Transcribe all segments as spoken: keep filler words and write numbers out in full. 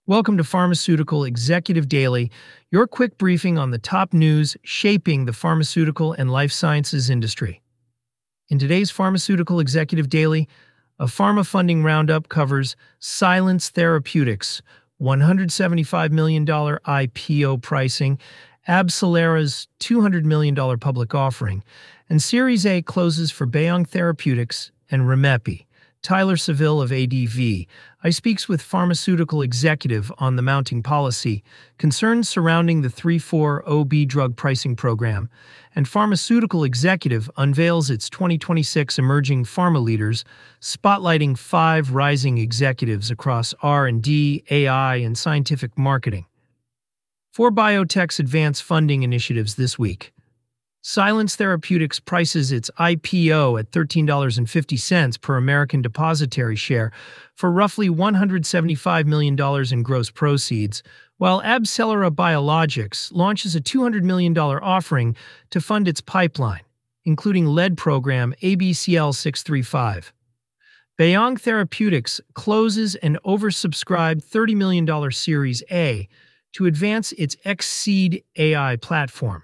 Welcome to Pharmaceutical Executive Daily, your quick briefing on the top news shaping the pharmaceutical and life sciences industry. In today's Pharmaceutical Executive Daily, a pharma funding roundup covers Silence Therapeutics, one hundred seventy-five million dollars I P O pricing, AbCellera's two hundred million dollars public offering, and Series A closes for Beyond Therapeutics and Remepi. Tyler Saville of A D V I speaks with pharmaceutical executive on the mounting policy, concerns surrounding the three forty B drug pricing program, and pharmaceutical executive unveils its twenty twenty-six Emerging Pharma Leaders, spotlighting five rising executives across R and D, A I, and scientific marketing. Four biotechs advance funding initiatives this week. Silence Therapeutics prices its I P O at thirteen dollars and fifty cents per American depositary share for roughly one hundred seventy-five million dollars in gross proceeds, while AbCellera Biologics launches a two hundred million dollars offering to fund its pipeline, including lead program A B C L six thirty-five. Beyond Therapeutics closes an oversubscribed thirty million dollars Series A to advance its X-Seed A I platform.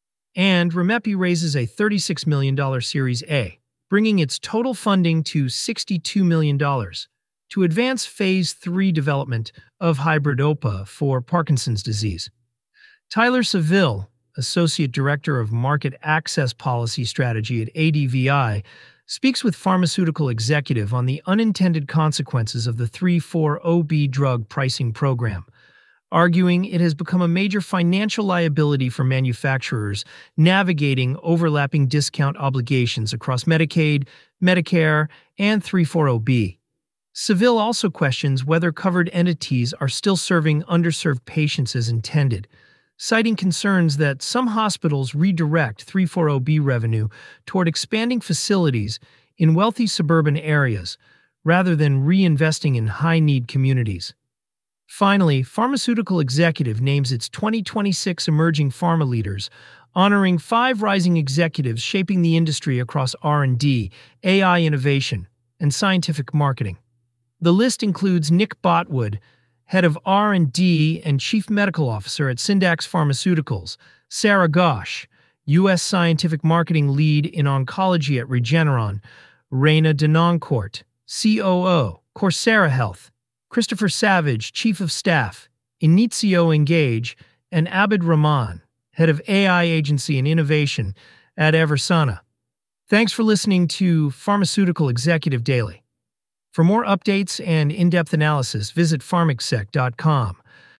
And Remepi raises a thirty-six million dollars Series A, bringing its total funding to sixty-two million dollars to advance Phase three development of Hybrid-O P A for Parkinson's disease. Tyler Saville, Associate Director of Market Access Policy Strategy at A D V I, speaks with pharmaceutical executive on the unintended consequences of the three forty B drug pricing program, arguing it has become a major financial liability for manufacturers navigating overlapping discount obligations across Medicaid, Medicare, and three forty B. Saville also questions whether covered entities are still serving underserved patients as intended, citing concerns that some hospitals redirect three forty B revenue toward expanding facilities in wealthy suburban areas rather than reinvesting in high-need communities. Finally, Pharmaceutical Executive names its twenty twenty-six Emerging Pharma Leaders, honoring five rising executives shaping the industry across R and D, A I innovation, and scientific marketing. The list includes Nick Botwood, Head of R and D and Chief Medical Officer at Syndax Pharmaceuticals, Sarah Ghosh, U S Scientific Marketing Lead in Oncology at Regeneron, Reina Denoncourt, C O O, Coursera Health, Christopher Savage, Chief of Staff, Inizio Engage, and Abid Rahman, Head of A I Agency and Innovation at Eversana. Thanks for listening to Pharmaceutical Executive Daily. For more updates and in-depth analysis, visit pharmexec dot com.